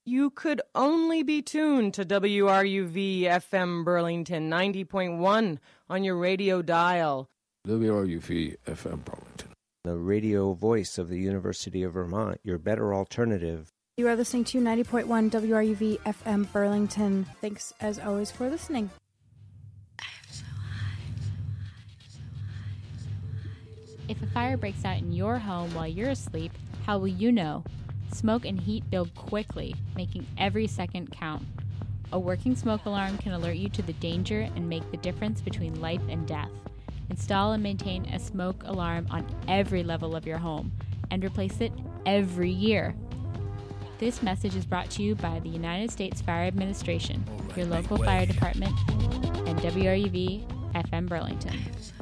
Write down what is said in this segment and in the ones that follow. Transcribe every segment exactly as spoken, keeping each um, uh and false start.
You could only be tuned to W R U V F M Burlington ninety point one on your radio dial. W R U V F M Burlington, the radio voice of the University of Vermont, your better alternative. You are listening to ninety point one W R U V F M Burlington. Thanks, as always, for listening. If a fire breaks out in your home while you're asleep, how will you know? Smoke and heat build quickly, making every second count. A working smoke alarm can alert you to the danger and make the difference between life and death. Install and maintain a smoke alarm on every level of your home and replace it every year. This message is brought to you by the United States Fire Administration, your local fire department, and W R U V F M Burlington.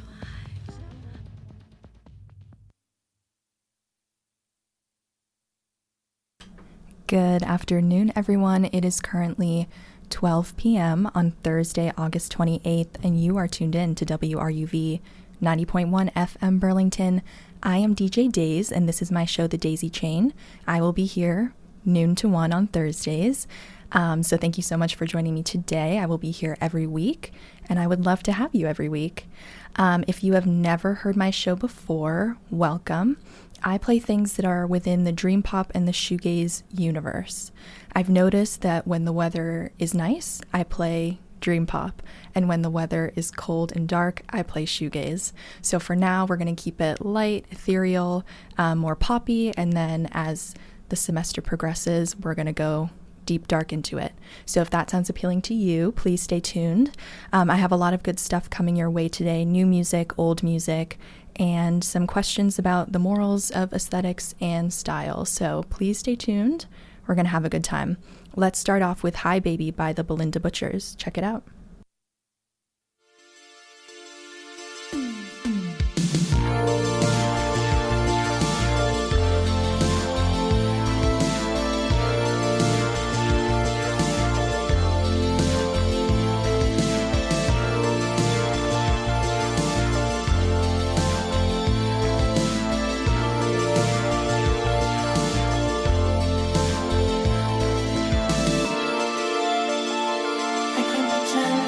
Good afternoon, everyone. It is currently twelve p.m. on Thursday, August twenty-eighth, and you are tuned in to W R U V ninety point one F M Burlington. I am D J Days, and this is my show, The Daisy Chain. I will be here noon to one on Thursdays. Um, so thank you so much for joining me today. I will be here every week, and I would love to have you every week. Um, if you have never heard my show before, welcome. I play things that are within the dream pop and the shoegaze universe. I've noticed that when the weather is nice, I play dream pop, and when the weather is cold and dark, I play shoegaze. So for now, we're going to keep it light, ethereal, um, more poppy, and then as the semester progresses, we're going to go deep dark into it. So if that sounds appealing to you, please stay tuned. Um, I have a lot of good stuff coming your way today, new music, old music, and some questions about the morals of aesthetics and style. So please stay tuned. We're going to have a good time. Let's start off with Hi Baby by the Belinda Butchers. Check it out. Pretend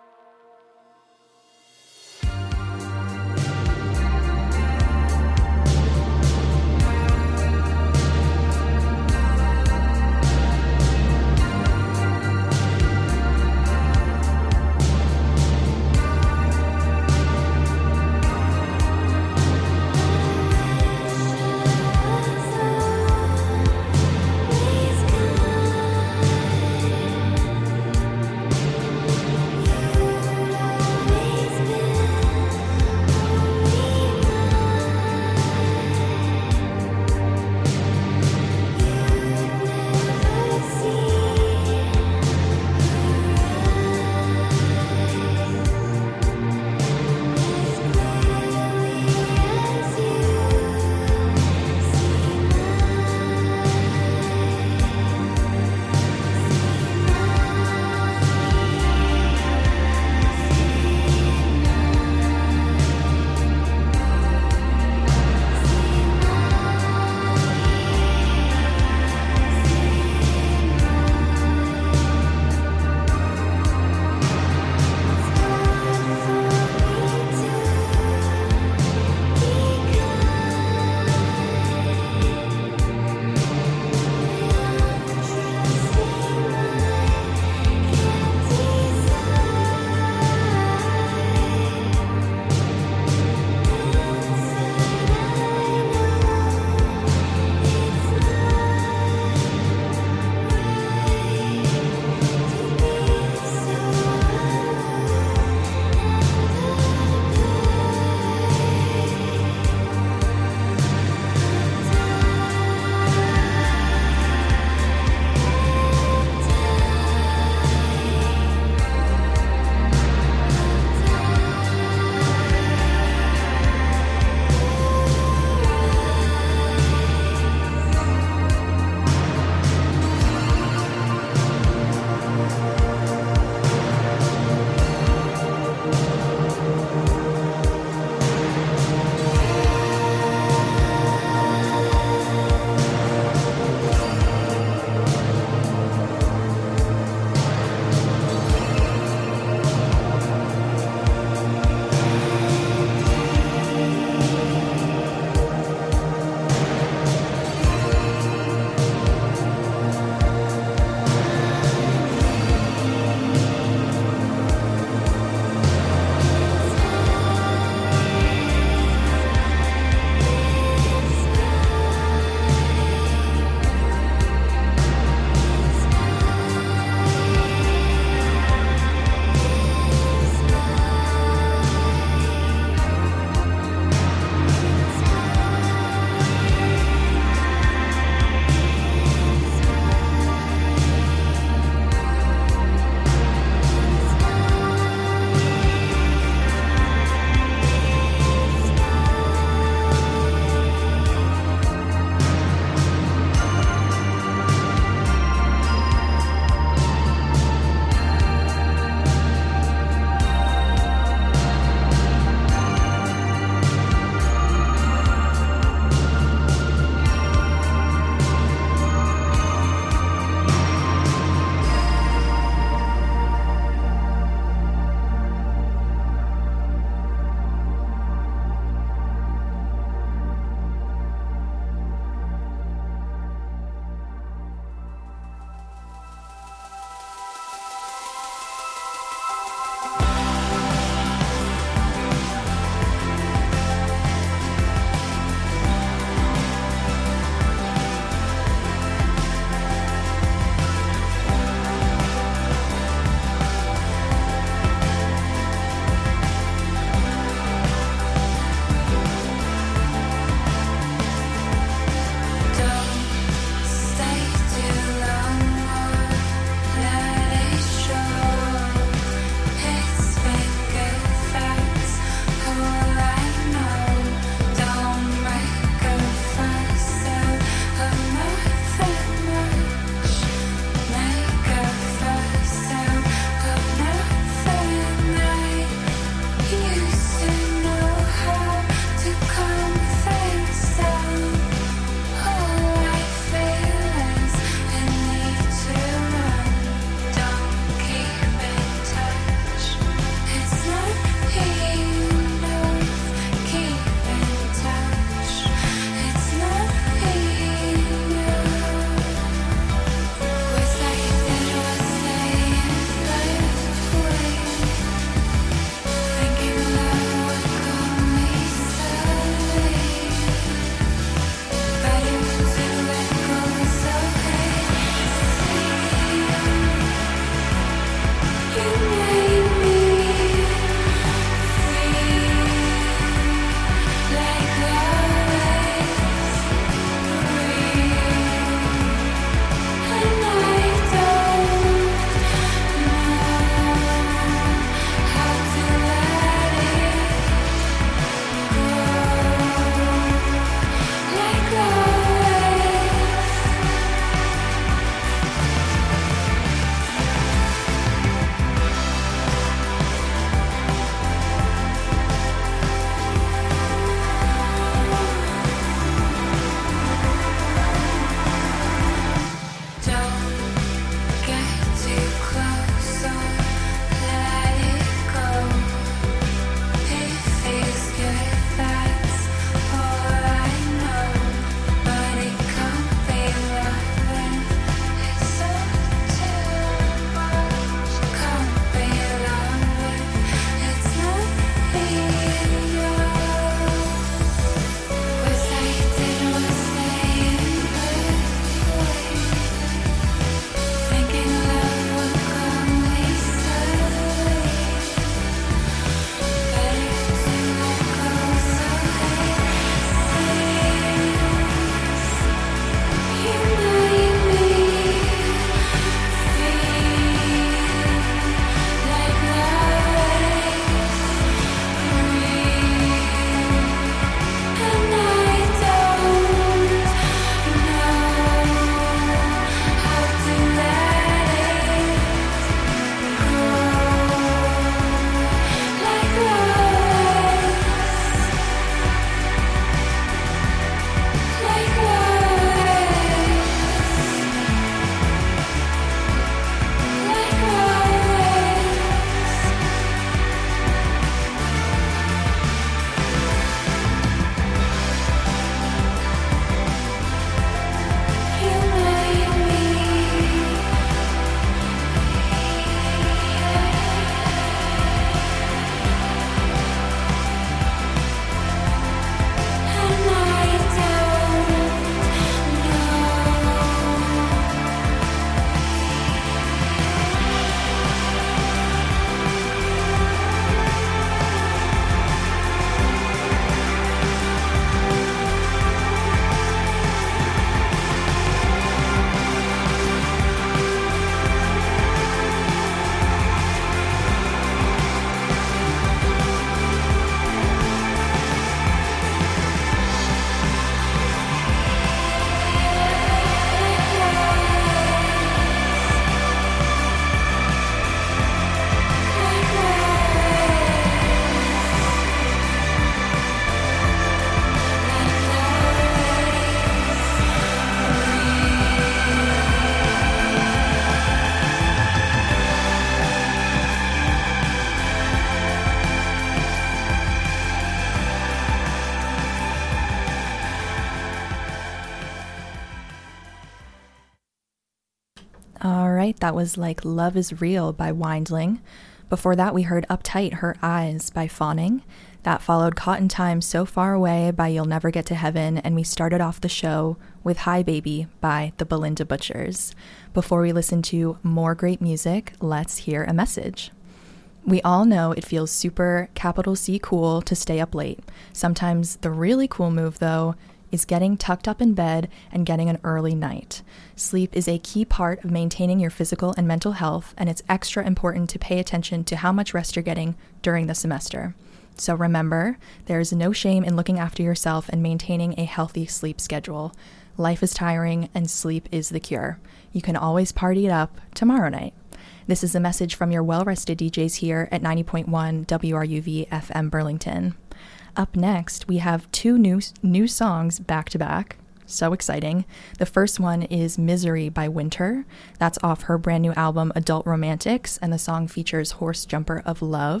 right, that was Like Love Is Real by Windling. Before that, we heard Uptight, Her Eyes by Fawning. That followed Cotton Time, So Far Away by You'll Never Get to Heaven, and we started off the show with Hi Baby by the Belinda Butchers. Before we listen to more great music, let's hear a message. We all know it feels super capital C cool to stay up late. Sometimes the really cool move, though, is getting tucked up in bed and getting an early night. Sleep is a key part of maintaining your physical and mental health, and it's extra important to pay attention to how much rest you're getting during the semester. So remember, there is no shame in looking after yourself and maintaining a healthy sleep schedule. Life is tiring, and sleep is the cure. You can always party it up tomorrow night. This is a message from your well-rested D Js here at ninety point one W R U V F M Burlington. Up next, we have two new new songs back-to-back. So exciting. The first one is Misery by Winter. That's off her brand new album, Adult Romantics, and the song features Horse Jumper of Love.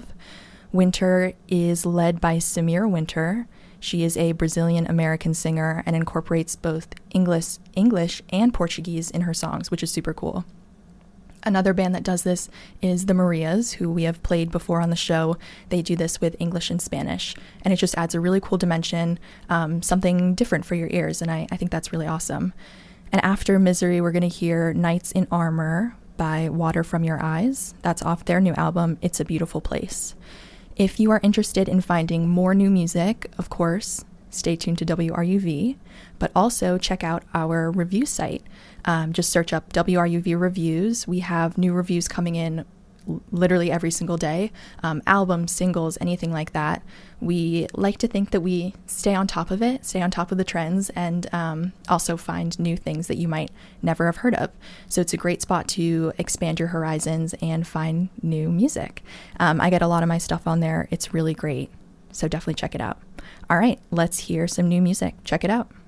Winter is led by Samira Winter. She is a Brazilian-American singer and incorporates both English, English and Portuguese in her songs, which is super cool. Another band that does this is the Marias, who we have played before on the show. They do this with English and Spanish, and it just adds a really cool dimension, um, something different for your ears, and I, I think that's really awesome. And after Misery, we're going to hear Knights in Armor by Water From Your Eyes. That's off their new album, It's a Beautiful Place. If you are interested in finding more new music, of course, stay tuned to W R U V, but also check out our review site. Um, just search up W R U V Reviews. We have new reviews coming in literally every single day, um, albums, singles, anything like that. We like to think that we stay on top of it, stay on top of the trends, and um, also find new things that you might never have heard of. So it's a great spot to expand your horizons and find new music. Um, I get a lot of my stuff on there. It's really great. So definitely check it out. All right, let's hear some new music. Check it out.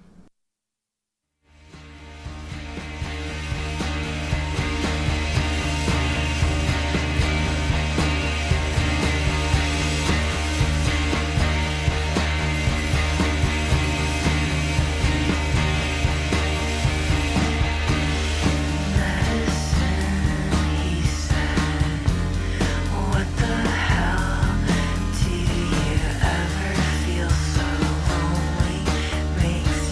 Makes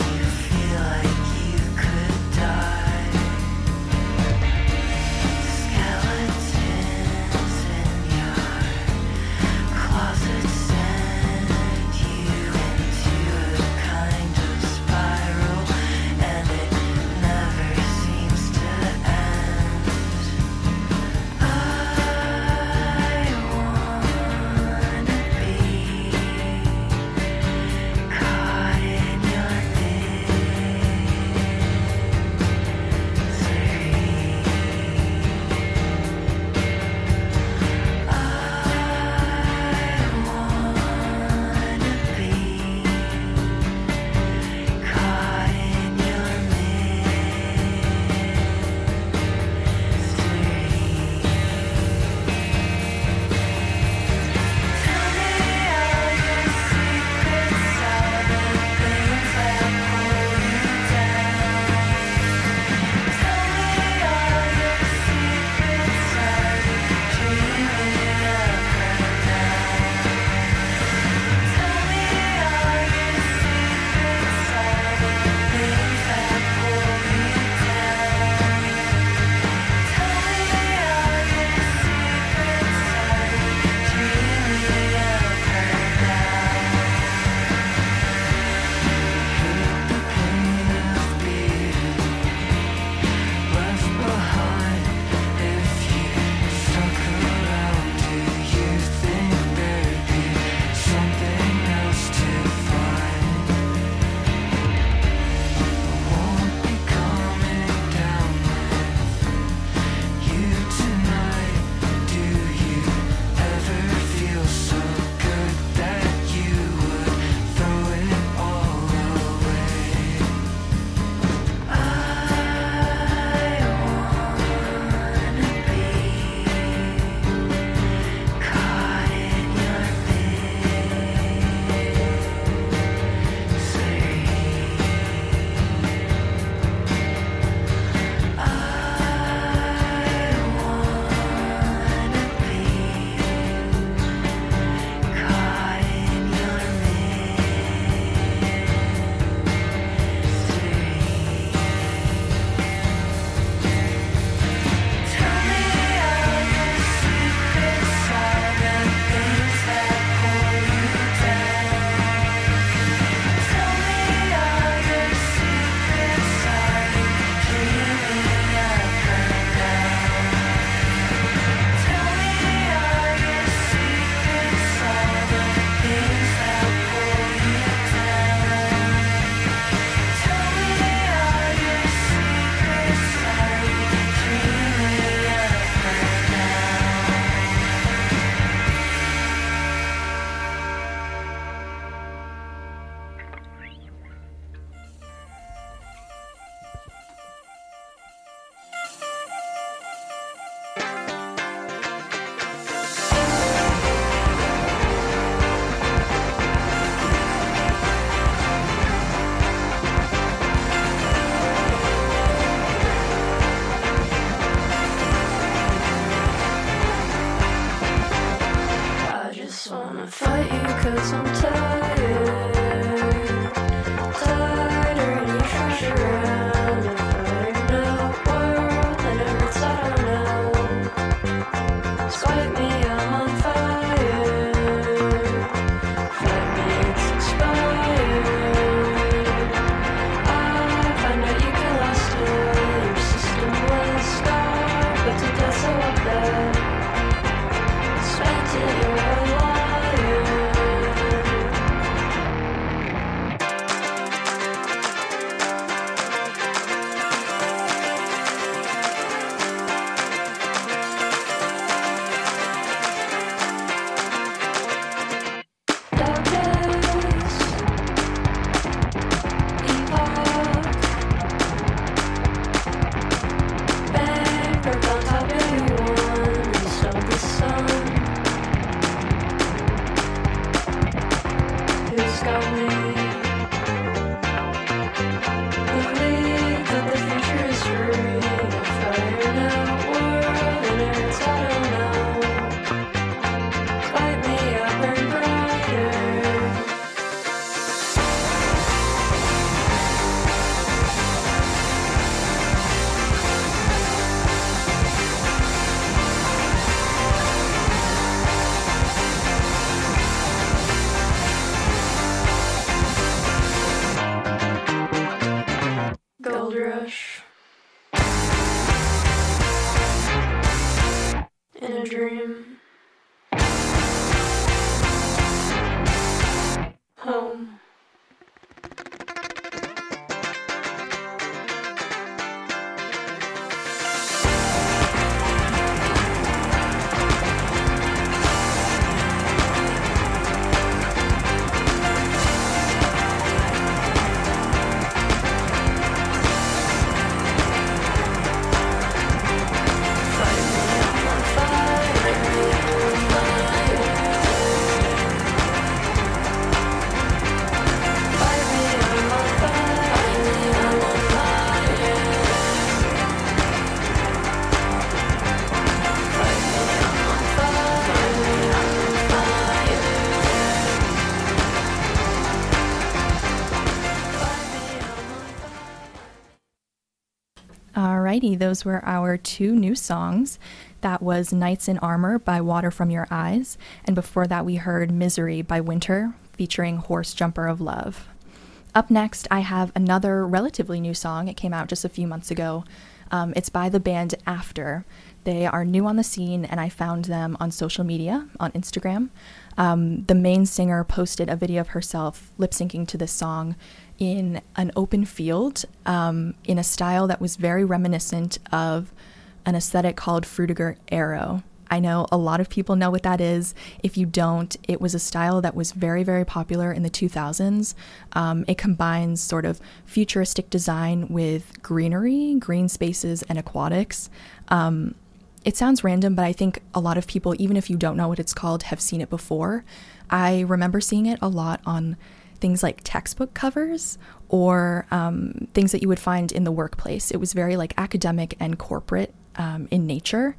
Alrighty, those were our two new songs. That was Knights in Armor by Water From Your Eyes, and before that we heard Misery by Winter, featuring Horse Jumper of Love. Up next, I have another relatively new song. It came out just a few months ago. Um, it's by the band After. They are new on the scene, and I found them on social media, on Instagram. Um, the main singer posted a video of herself lip-syncing to this song in an open field, um, in a style that was very reminiscent of an aesthetic called Frutiger Aero. I know a lot of people know what that is. If you don't, it was a style that was very, very popular in the two thousands. Um, it combines sort of futuristic design with greenery, green spaces, and aquatics. Um, it sounds random, but I think a lot of people, even if you don't know what it's called, have seen it before. I remember seeing it a lot on things like textbook covers or um, things that you would find in the workplace. It was very like academic and corporate um, in nature.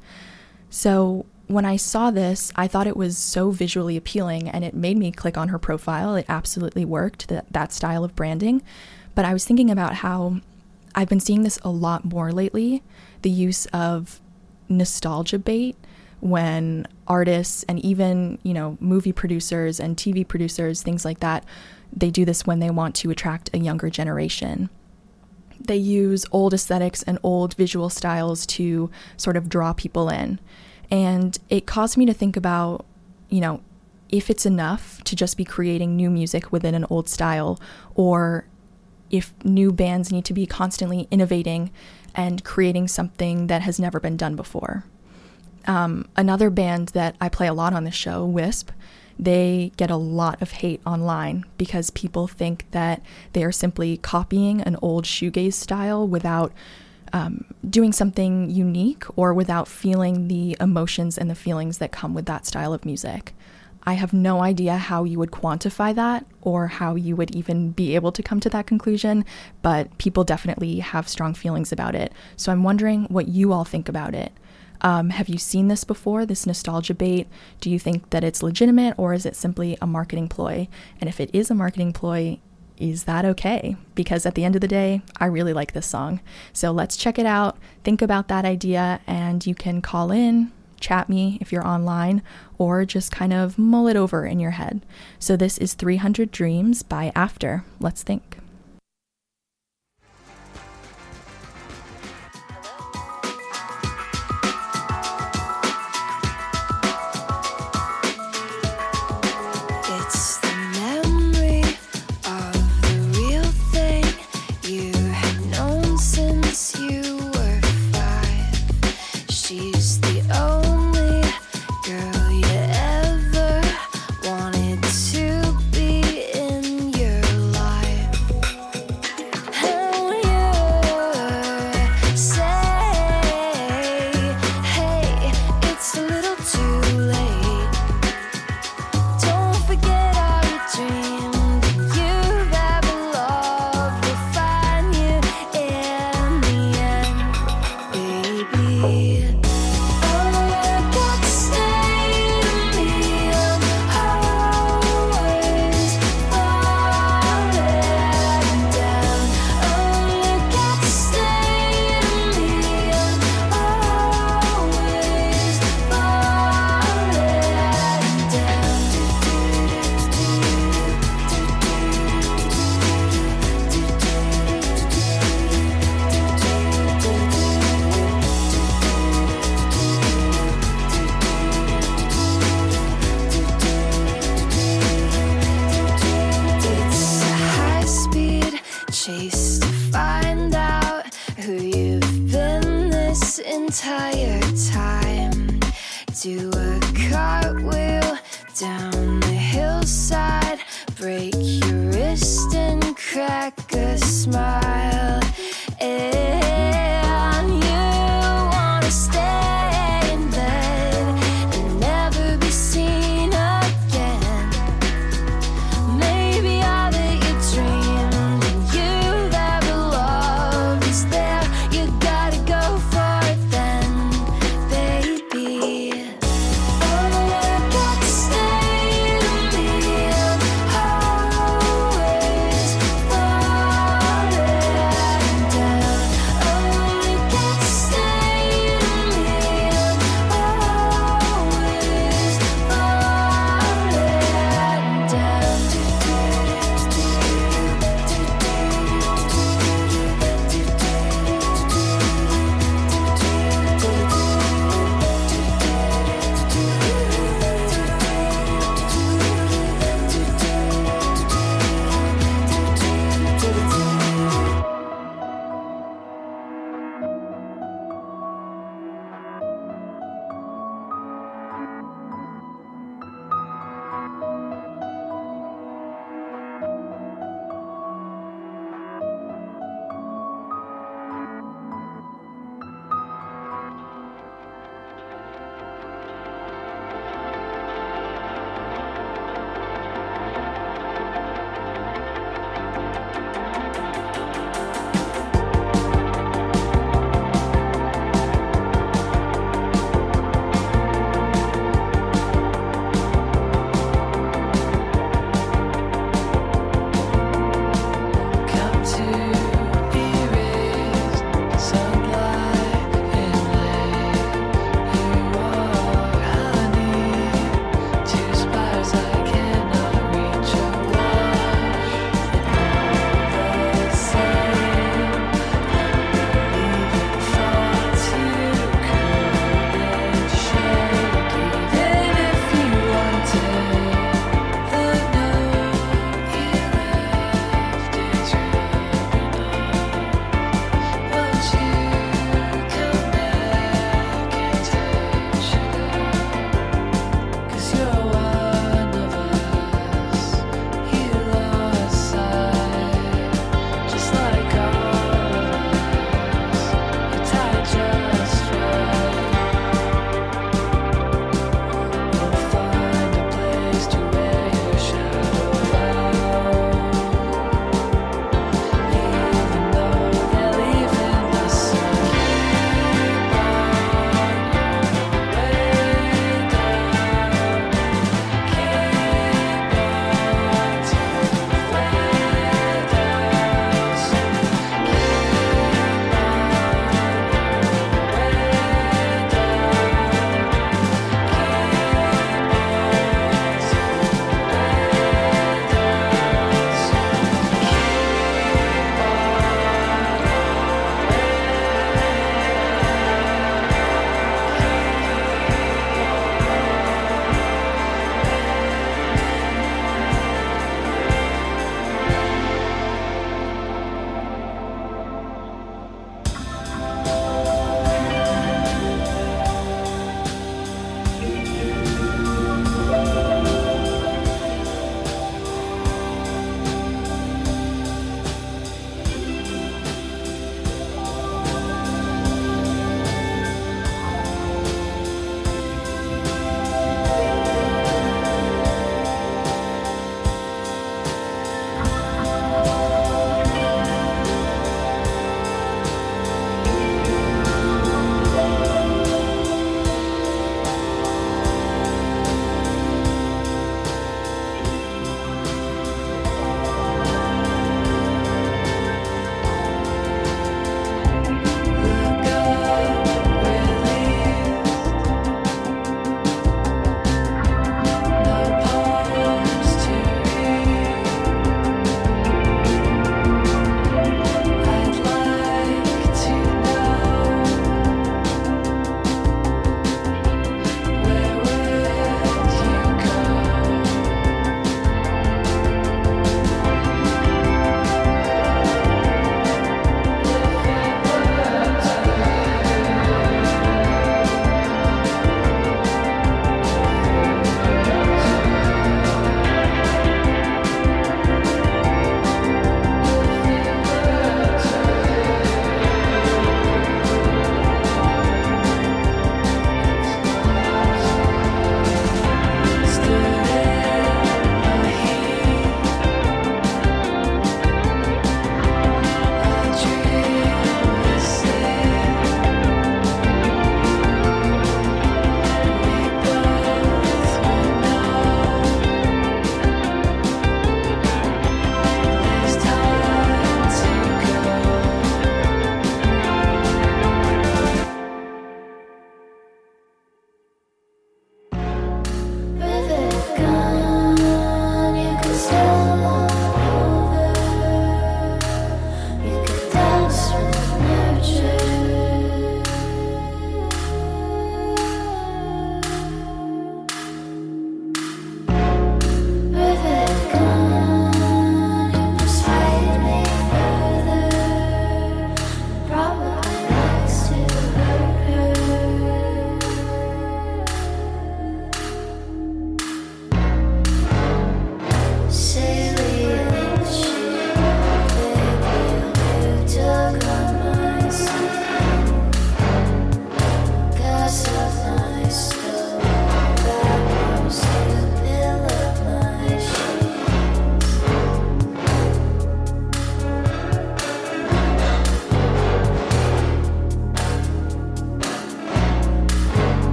So when I saw this, I thought it was so visually appealing, and it made me click on her profile. It absolutely worked, that, that style of branding. But I was thinking about how I've been seeing this a lot more lately, the use of nostalgia bait when artists and even, you know, movie producers and T V producers, things like that, they do this when they want to attract a younger generation. They use old aesthetics and old visual styles to sort of draw people in. And it caused me to think about, you know, if it's enough to just be creating new music within an old style, or if new bands need to be constantly innovating and creating something that has never been done before. Um, another band that I play a lot on the show, Wisp, they get a lot of hate online because people think that they are simply copying an old shoegaze style without um, doing something unique or without feeling the emotions and the feelings that come with that style of music. I have no idea how you would quantify that or how you would even be able to come to that conclusion, but people definitely have strong feelings about it. So I'm wondering what you all think about it. Um, have you seen this before, this nostalgia bait? Do you think that it's legitimate, or is it simply a marketing ploy? And if it is a marketing ploy, is that okay? Because at the end of the day, I really like this song. So let's check it out. Think about that idea, and you can call in, chat me if you're online, or just kind of mull it over in your head. So this is three hundred Dreams by After. Let's think. Entire time, do a cartwheel down the hillside, break your wrist and crack a smile, and you wanna stay in bed and never be seen again. Maybe all that you dreamed and you ever loved is there. You gotta go for it. Oh, you got to stay with me. Oh,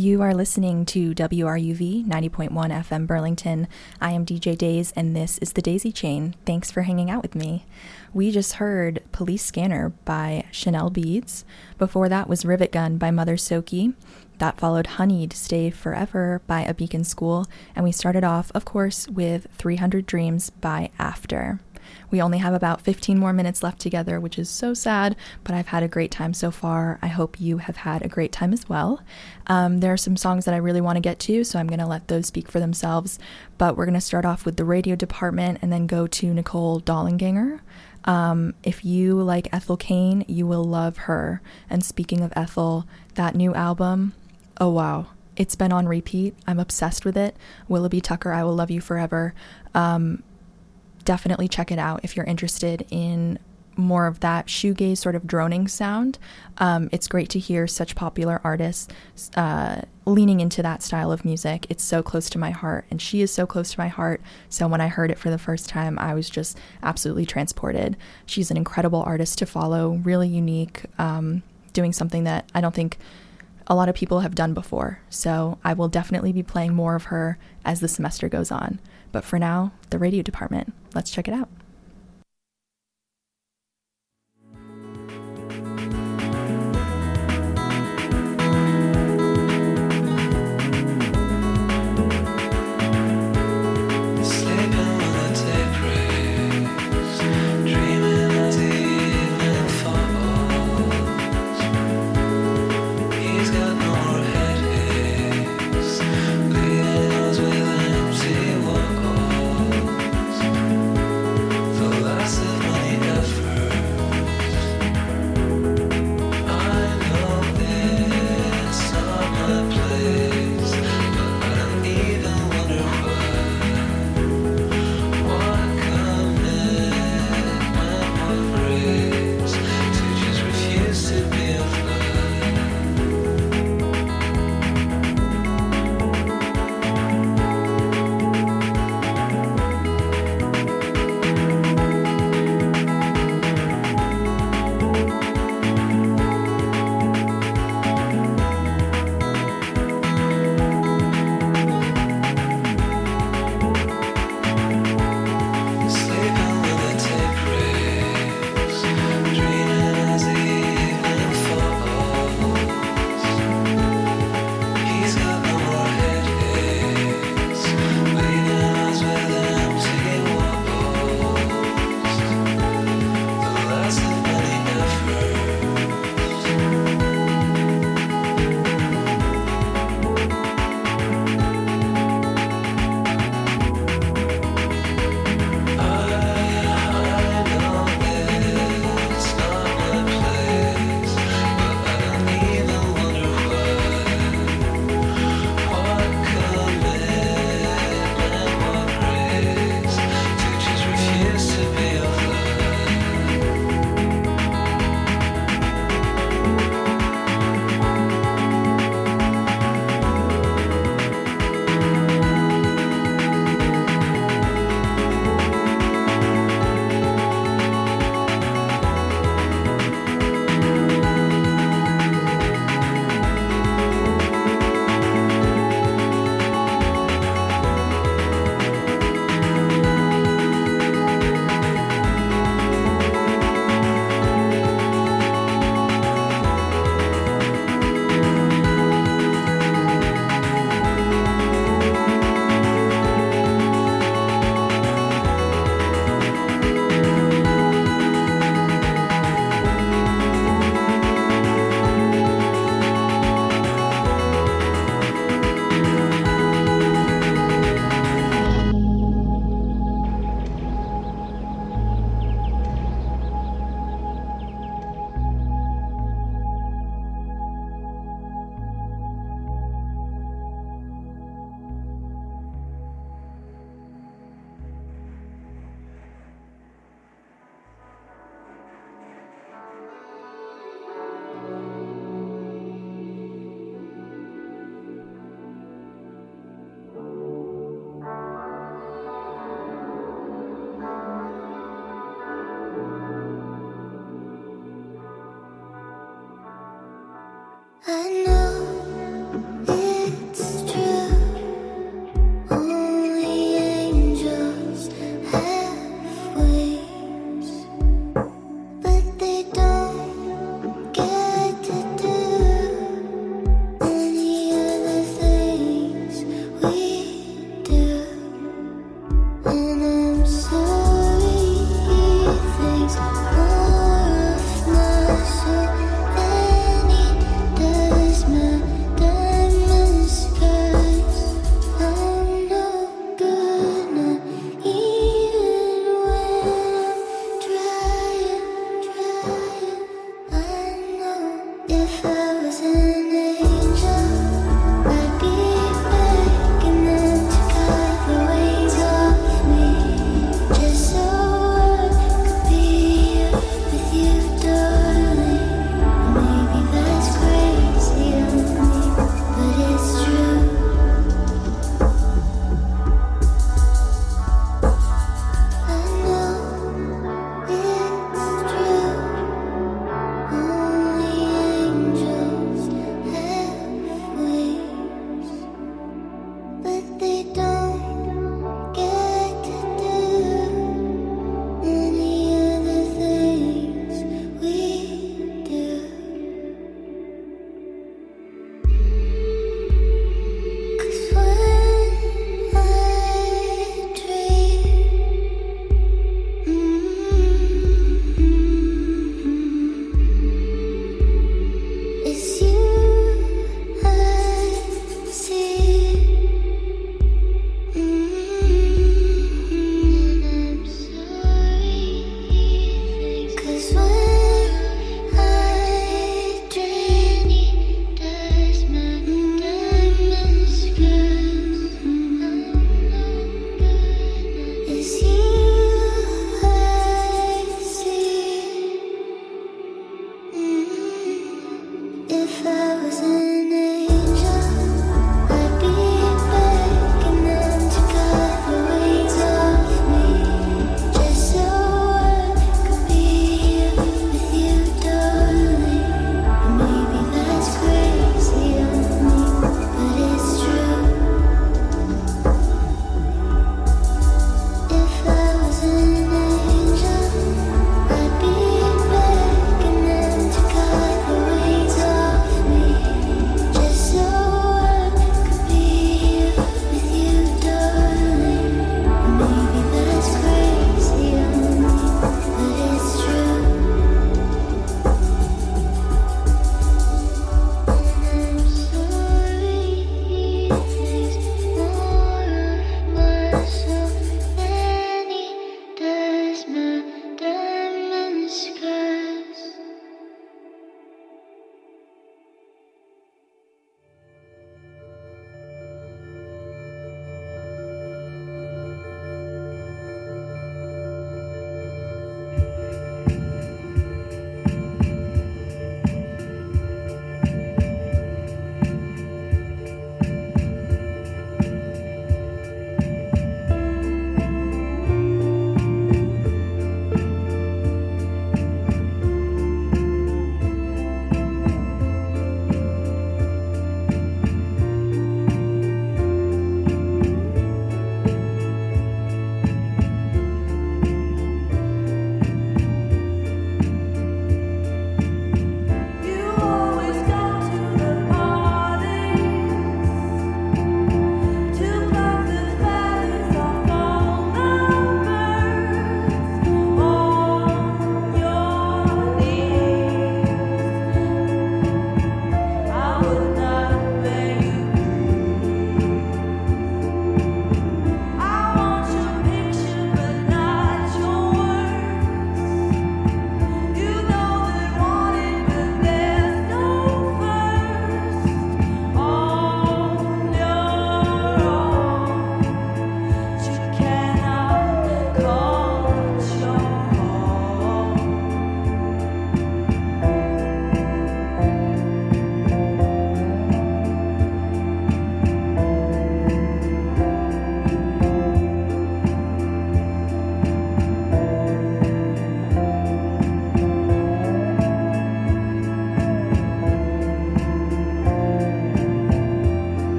You are listening to W R U V ninety point one F M Burlington. I am D J Days, and this is the Daisy Chain. Thanks for hanging out with me. We just heard Police Scanner by Chanel Beads. Before that was Rivet Gun by Mother Soki. That followed Honeyed Stay Forever by A Beacon School. And we started off, of course, with three hundred Dreams by After. We only have about fifteen more minutes left together, which is so sad, but I've had a great time so far. I hope you have had a great time as well. Um, there are some songs that I really want to get to, so I'm going to let those speak for themselves. But we're going to start off with the radio department and then go to Nicole Dollanganger. Um, if you like Ethel Cain, you will love her. And speaking of Ethel, that new album, oh wow, it's been on repeat. I'm obsessed with it. Willoughby Tucker, I Will Love You Forever. Um, definitely check it out if you're interested in more of that shoegaze sort of droning sound. Um, it's great to hear such popular artists uh, leaning into that style of music. It's so close to my heart, and she is so close to my heart. So when I heard it for the first time, I was just absolutely transported. She's an incredible artist to follow, really unique, um, doing something that I don't think a lot of people have done before. So I will definitely be playing more of her as the semester goes on. But for now, the radio department. Let's check it out. Leaving us with empty walls.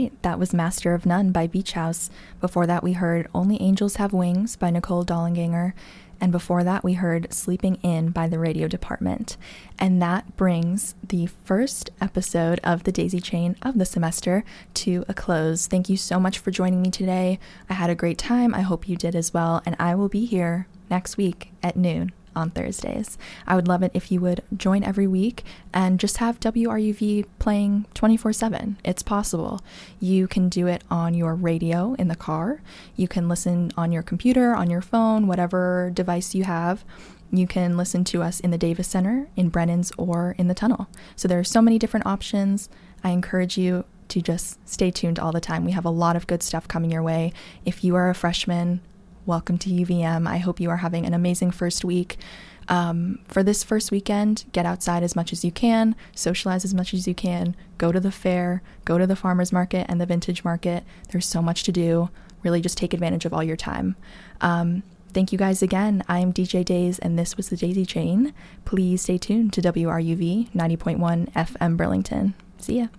right, that was Master of None by Beach House. Before that, we heard Only Angels Have Wings by Nicole Dollanganger. And before that, we heard Sleeping In by the Radio Department. And that brings the first episode of the Daisy Chain of the semester to a close. Thank you so much for joining me today. I had a great time. I hope you did as well. And I will be here next week at noon on Thursdays. I would love it if you would join every week and just have W R U V playing twenty-four seven. It's possible. You can do it on your radio in the car. You can listen on your computer, on your phone, whatever device you have. You can listen to us in the Davis Center, in Brennan's, or in the tunnel. So there are so many different options. I encourage you to just stay tuned all the time. We have a lot of good stuff coming your way. If you are a freshman, welcome to U V M. I hope you are having an amazing first week. Um, for this first weekend, get outside as much as you can, socialize as much as you can, go to the fair, go to the farmer's market and the vintage market. There's so much to do. Really just take advantage of all your time. Um, thank you guys again. I'm D J Days, and this was the Daisy Chain. Please stay tuned to W R U V ninety point one F M Burlington. See ya.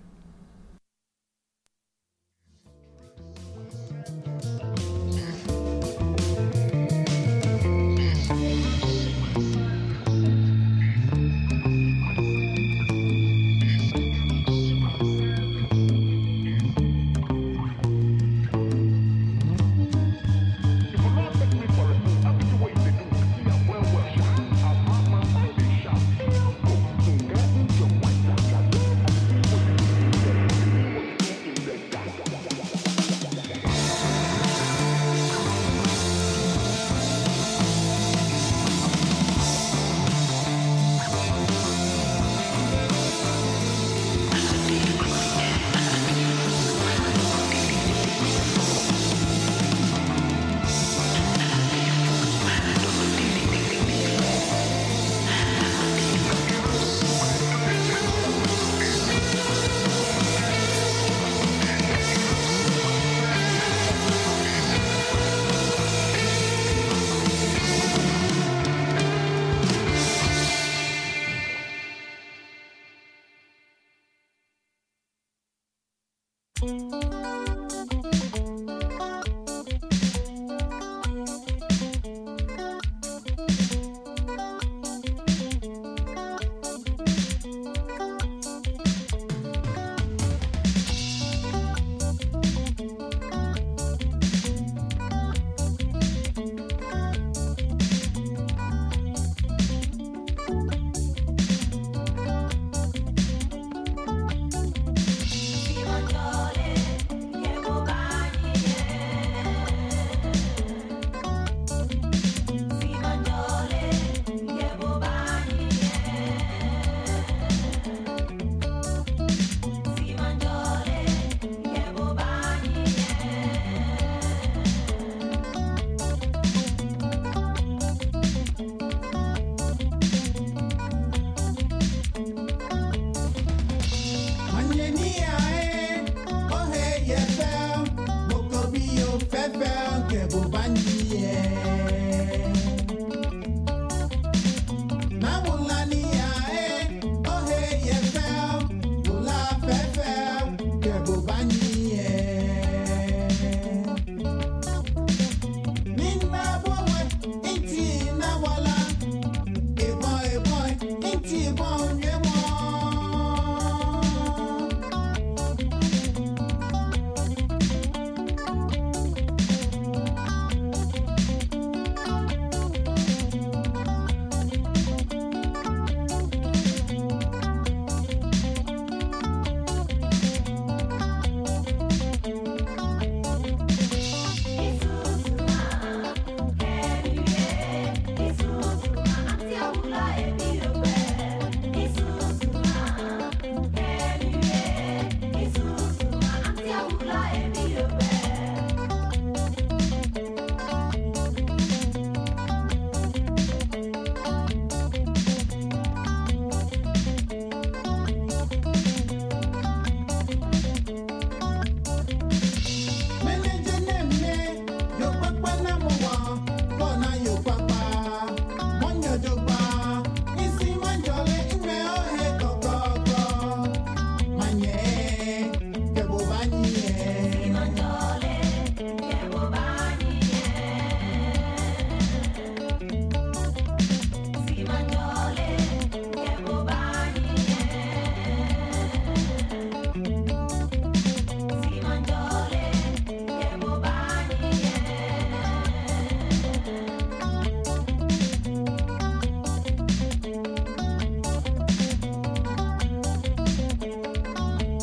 Thank you.